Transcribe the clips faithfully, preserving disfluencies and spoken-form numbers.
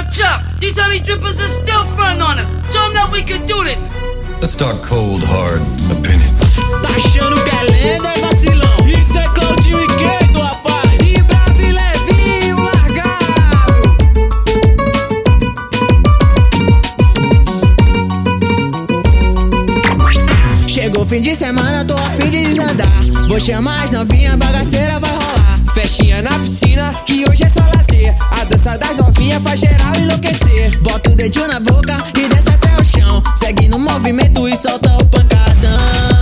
Watch out! These honey drippers are still fronting on us. Show them that we can do this. Let's talk cold, hard opinion. Tá achando que é lenda, é vacilão? Isso é Claudinho e Keito, rapaz. E bravo e levinho, largado. Chegou fim de semana, tô a fim de desandar. Vou chamar as novinhas, bagaceira vai rolar. Festinha na piscina, que hoje é só lazer. A dança das novinhas faz geral enlouquecer. Bota o dedinho na boca e desce até o chão. Segue no movimento e solta o pancadão.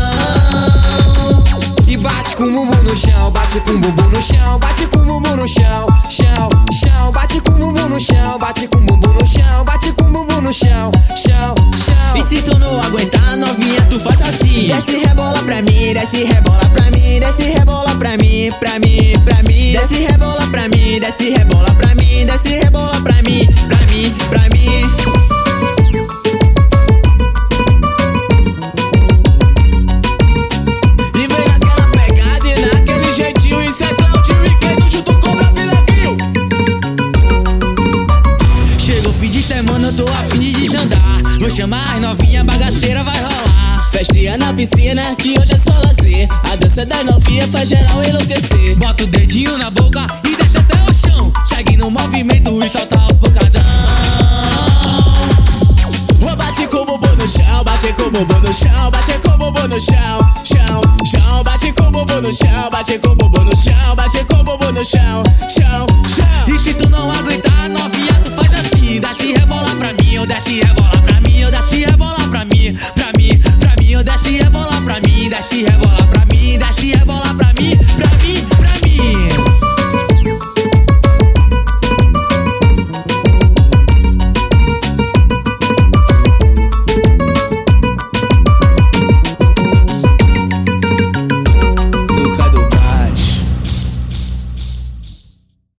E bate com o bumbum no chão, bate com o bumbum no chão, bate com o bumbum no chão, chão, chão, bate com o bumbum no chão, bate com o bumbum no chão, bate com o bumbum no chão, chão, chão. E se tu não aguentar, novinha, tu faz assim. Desce rebola pra mim, desce rebola pra mim, desce rebola pra mim, pra mim, pra mim. Desce rebola pra mim, desce rebola pra mim, desce rebola pra mim, pra mim, pra mim. E vem naquela pegada e naquele jeitinho. Isso é Claudinho e Keito junto com Bravo e Levinho. Chegou fim de semana, eu tô a fim de desandar. Vou chamar as novinhas, bagaceira vai rolar. Festinha na piscina, que hoje é só lazer. A dança das novinhas faz geral enlouquecer. Bota o dedinho na boca e desce até o chão. Segue no movimento e solta o pancadão. Bate com o bumbum no chão, bate com o bumbum no chão, bate com o bumbum no chão, chão, chão, bate com o bumbum no chão, bate com o bumbum no chão, bate com o bumbum no chão, chão, chão. E se tu não aguentar, não